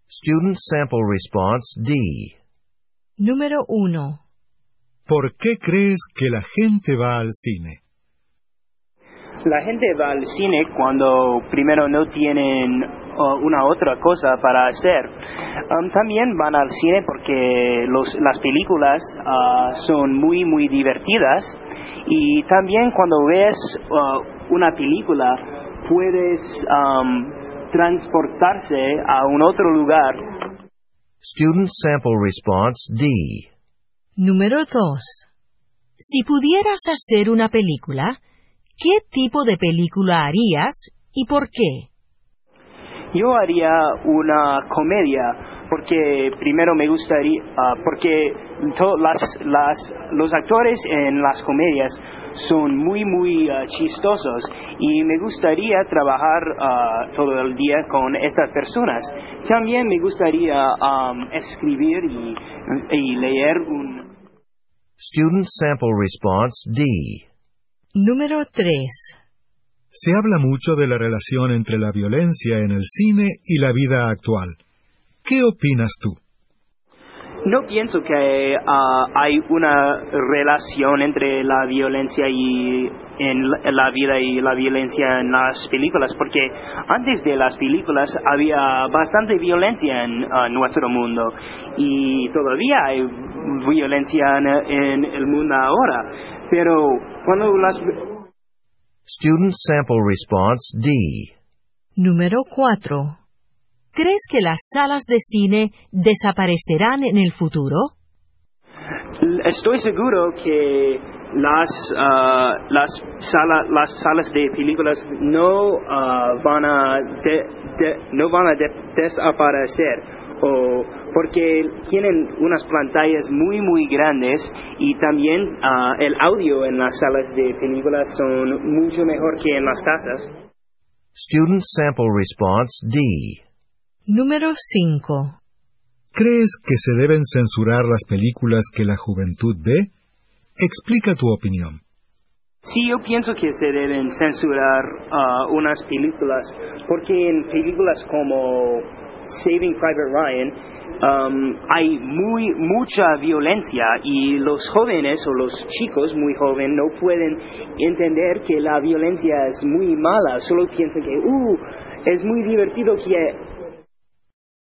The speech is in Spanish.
Student Sample Response D. Número 1. ¿Por qué crees que la gente va al cine? La gente va al cine cuando primero no tienen una otra cosa para hacer. También van al cine porque las películas son muy, muy divertidas. Y también cuando ves una película puedes transportarse a un otro lugar. Student Sample Response D. Número 2. Si pudieras hacer una película, ¿qué tipo de película harías y por qué? Yo haría una comedia porque primero me gustaría, porque los actores en las comedias son muy, muy chistosos y me gustaría trabajar todo el día con estas personas. También me gustaría escribir y leer un... Student Sample Response D. Número 3. Se habla mucho de la relación entre la violencia en el cine y la vida actual. ¿Qué opinas tú? No pienso que hay una relación entre la violencia en la vida y la violencia en las películas, porque antes de las películas había bastante violencia en nuestro mundo y todavía hay violencia en el mundo ahora, pero cuando las... Student Sample Response D. Número 4. ¿Crees que las salas de cine desaparecerán en el futuro? Estoy seguro que las salas de películas no van a desaparecer, porque tienen unas pantallas muy muy grandes y también el audio en las salas de películas son mucho mejor que en las casas. Student Sample Response D. Número 5. ¿Crees que se deben censurar las películas que la juventud ve? Explica tu opinión. Sí, yo pienso que se deben censurar unas películas, porque en películas como Saving Private Ryan hay mucha violencia y los jóvenes o los chicos muy jóvenes no pueden entender que la violencia es muy mala, solo piensan que es muy divertido que